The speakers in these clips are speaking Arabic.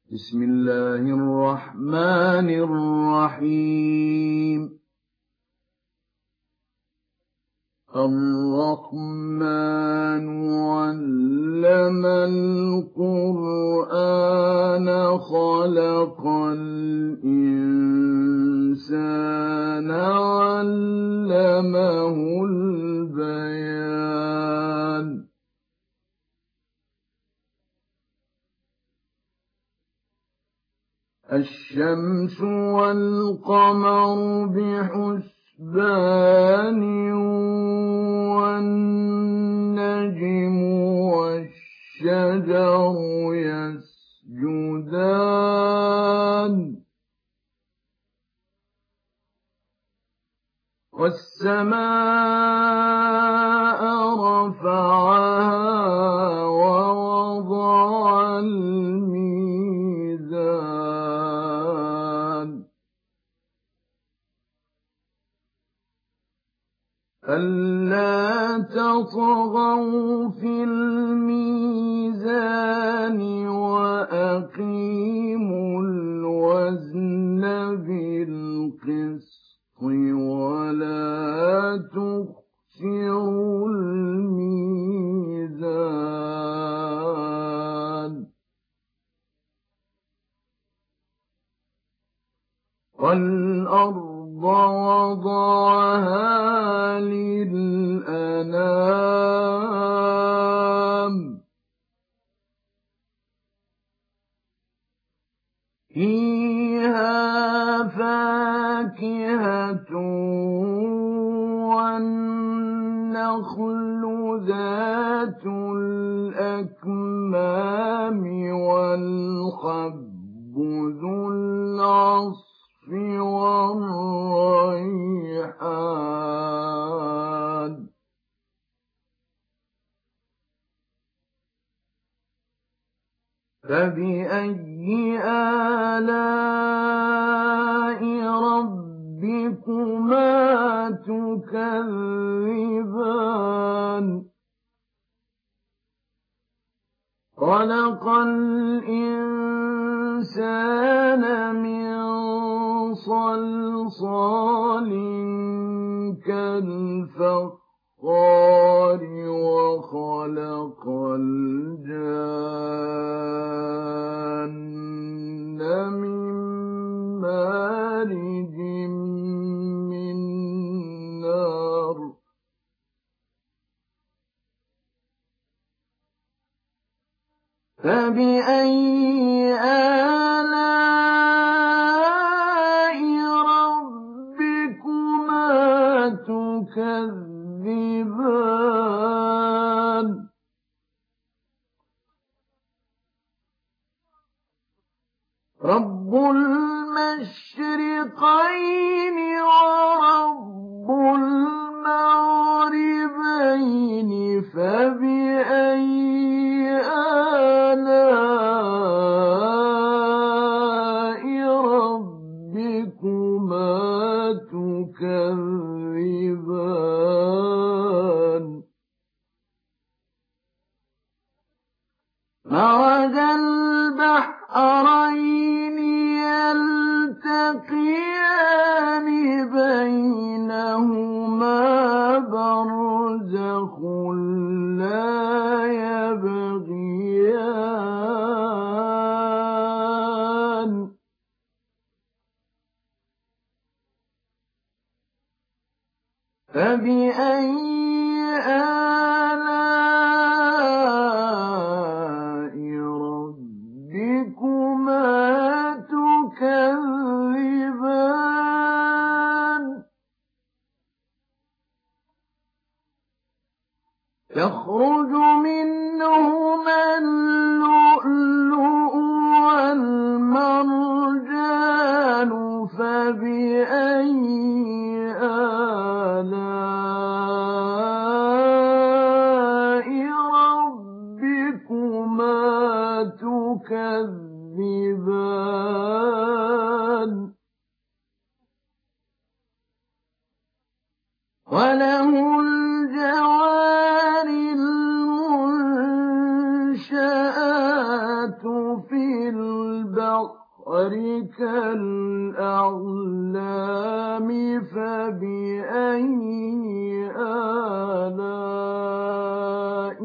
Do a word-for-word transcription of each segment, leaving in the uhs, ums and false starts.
بسم الله الرحمن الرحيم الرحمن علم القرآن خلق الإنسان علمه البيان الشمس والقمر بحسبان والنجم والشجر يسجدان والسماء رفعها ووضع الميزان ألا تطغوا في الميزان وأقيموا الوزن بالقسط ولا تخسروا الميزان والأرض وضعها للأنام فيها فاكهة والنخل ذات الأكمام والحب ذو العصف والريحان فبأي آلاء ربكما تكذبان خلق الإنسان من صلصال كالفخار وخلق الجان من مارج من نار فبأي آلاء ربكما تكذبان رب المشرقين ورب المغربين فبأي آلاء ربكما تكذبان مرج البحرين يلتقيان بينهما برزخ لا يبغيان فبأي آلاء ربكما تكذبان يخرج منهما اللؤلؤ والمرجان فبأي آلاء ربكما تكذبان وله الجوار المنشآت في البحر البحر كالأعلام فبأي آلاء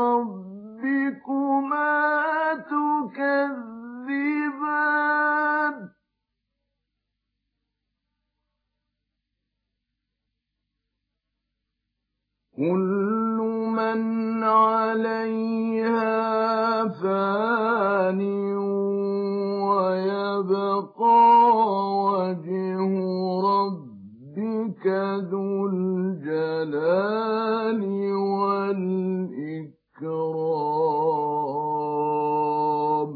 ربكما تكذبان كل من عليها فان ويبقى وجه ربك ذو الجلال والإكرام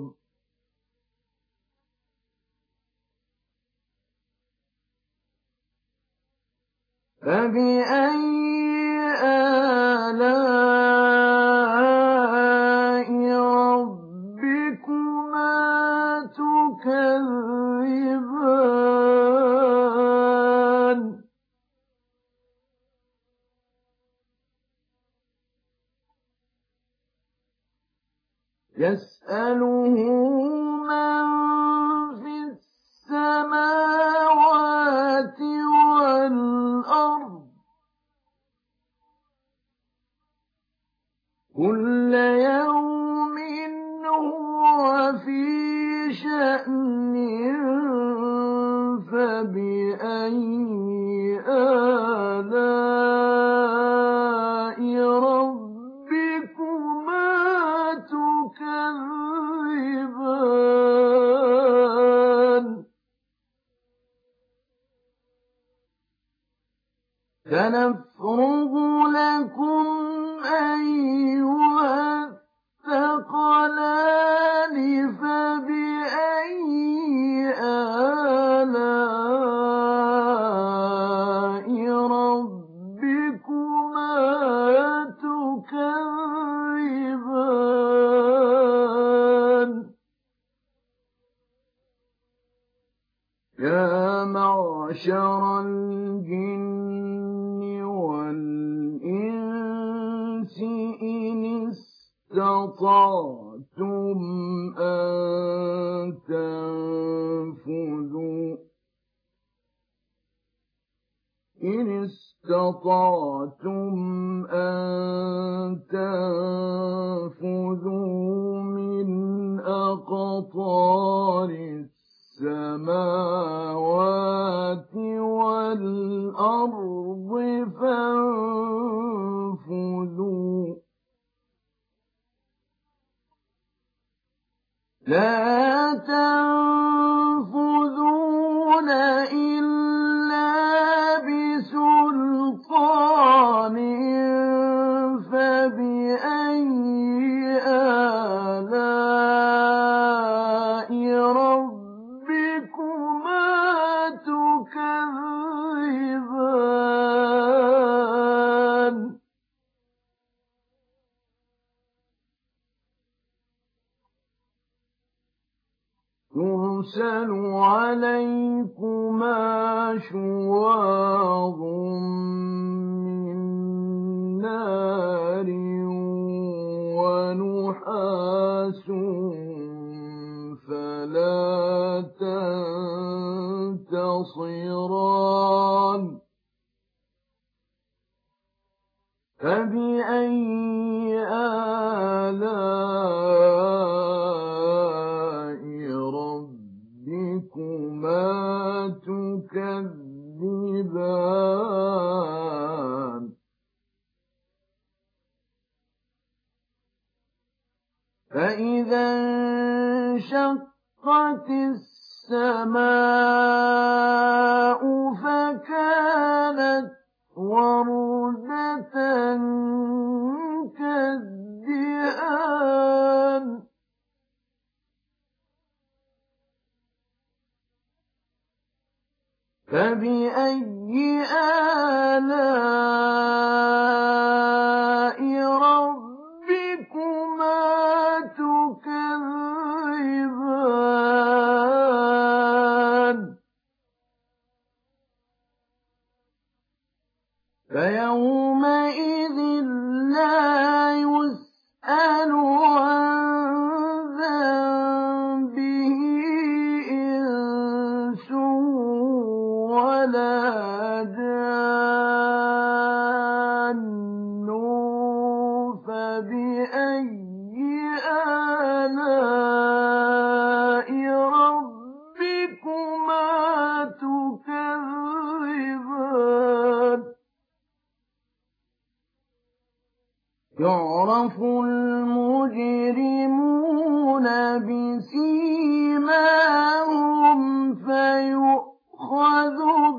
فبأي آلاء ربكما تكذبان يسأله من في السماوات والأرض كل يوم هو في شأن فبأي آلاء ربكما تكذبان سنفرغ لكم أيها الثقلان فبأي آلاء ربكما تكذبان يا معشر الجن والإنس إن استطعتم أن تنفذوا إن استطعتم أن تنفذوا من أقطار السماوات والأرض فانفذوا لا تنفذون إلا بسلطان فبأي آلاء ربكما تكذبان يرسل عليكما شواظ من نار ونحاس فلا تنتصران فبأي آلاء ربكما تكذبان فإذا انشقت السماء فكانت وردة كالدهان فبأي آلاء ربكما تكذبان فيومئذ لا يسأل عن ذنبه يعرف المجرمون بسيماهم فيؤخذ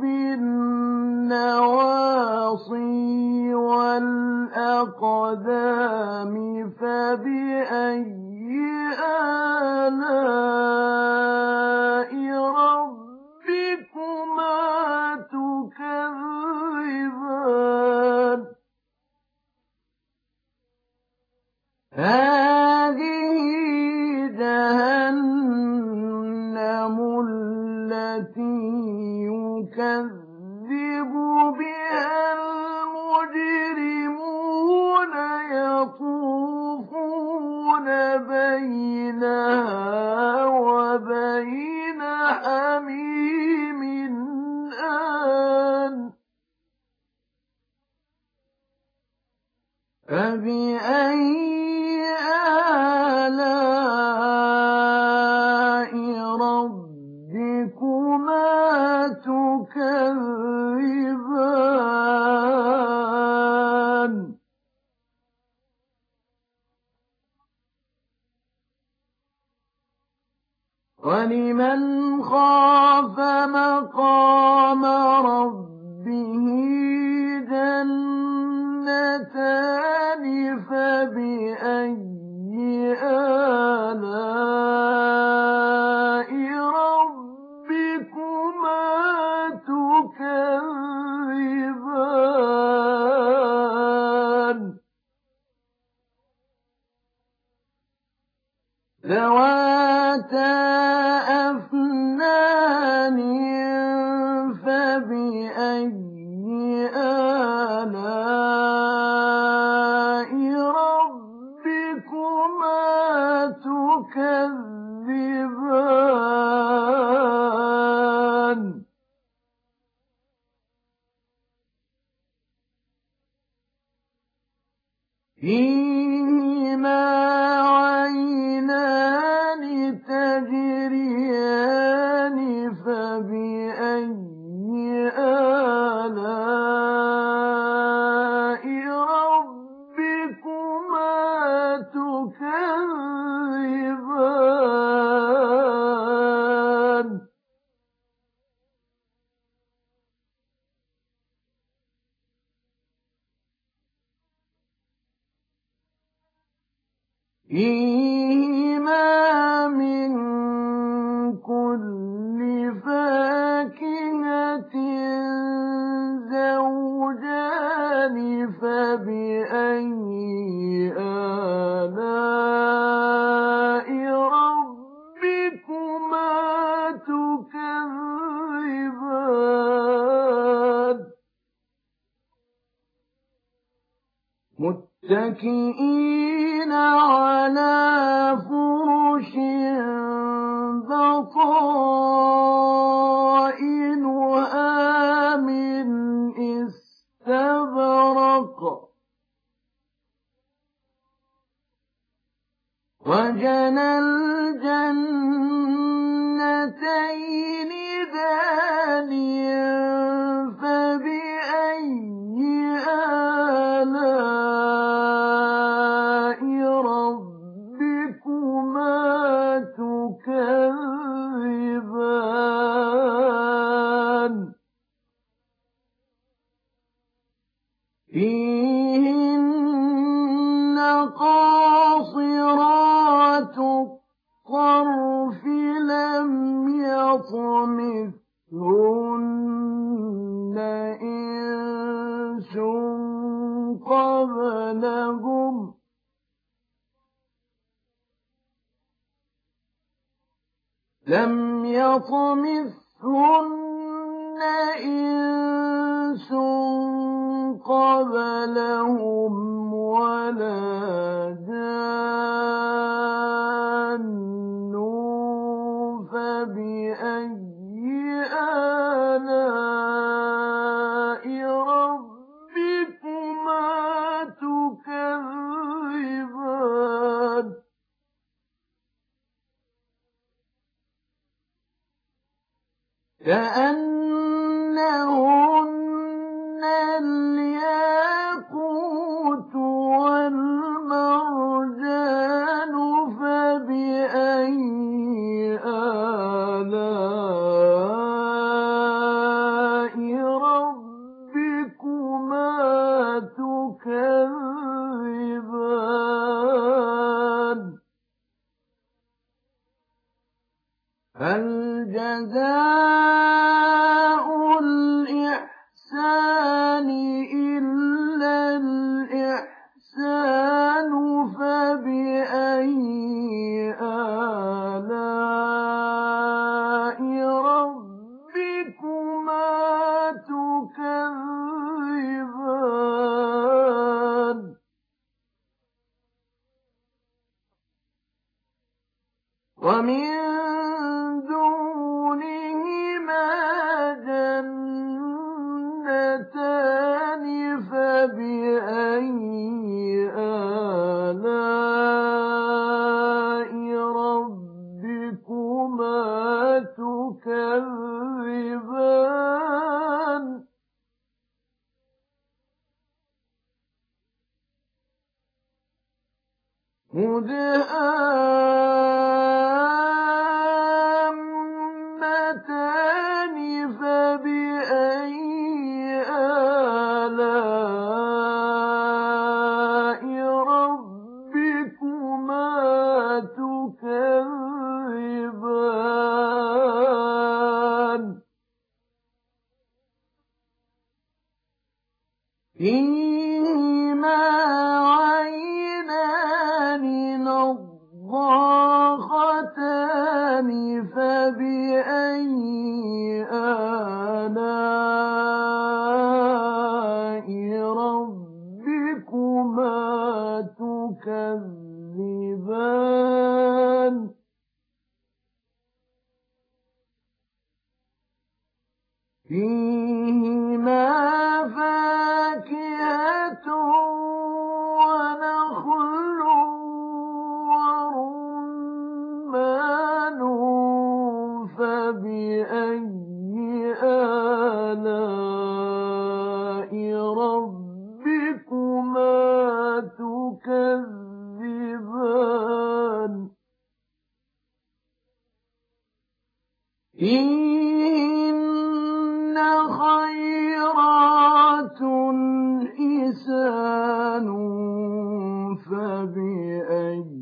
بالنواصي والأقدام فبأي آلاء ربكما تكذبان هذه جهنم التي يكذب بها المجرمون يطوفون بينها وبين حميم آن فبأي آلاء ربكما تكذبان ولمن خاف مقام ربه جنتان فبأي آلاء ربكما تكذبان ذواتا أفنان فبأي آلاء ربكما تكذبان فيهما عينان تجريان فبأي آلاء ربكما تكذبان فيهما من كل فاكهة زوجان فبأي آلاء ربكما تكذبان متكئين على فرش بطائنها من استبرق وجنى الجنتين دان فبأي آلاء ربكما تكذبان فيهن قاصرات الطرف لم يطمثهن إنس قبلهم لم يطمثهن إنس قبلهم ولا جان فبأي آلاء ربكما تكذبان كأنهن الياقوت والمرجان هل جزاء الإحسان إلا الإحسان فبأي آلاء ربكما تكذبان ومن دونهما جنتان فبأي آلاء ربكما تكذبان مدهامتان فبأي آلاء ربكما تكذبان فيهما عينان نضاختان فبأي آلاء ربكما تكذبان فيهما فاكهة ونخل ورمان فبأي آلاء ربكما تكذبان فيهن خيرات حسان فبأي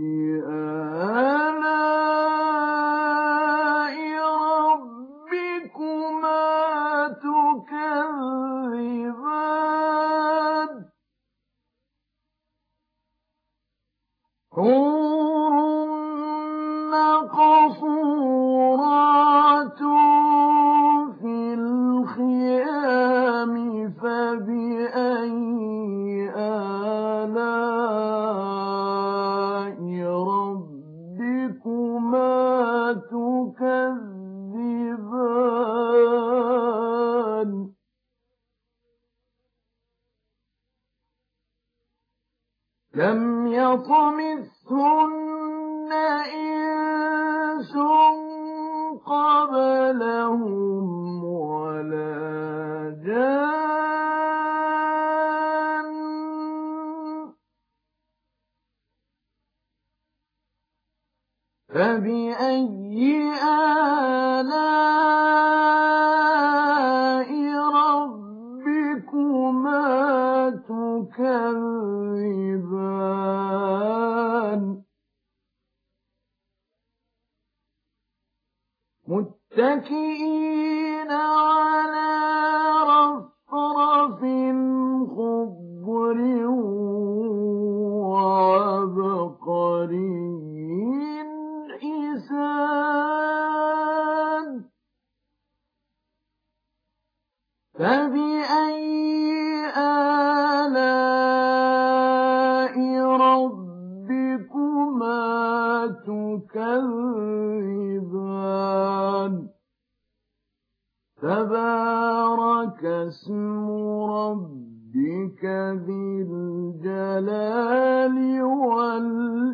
آلاء ربكما تكذبان حور مقصورات في الخيام فبأي آلاء ربكما تكذبان لم يطمثهن إنس قبلهم ولا جان فبأي آلاء ربكما تكذبان متكئين على رفرف خضر وعبقري حسان فبأي آلاء ربكما تكذبان تبارك اسم ربك ذي الجلال والإكرام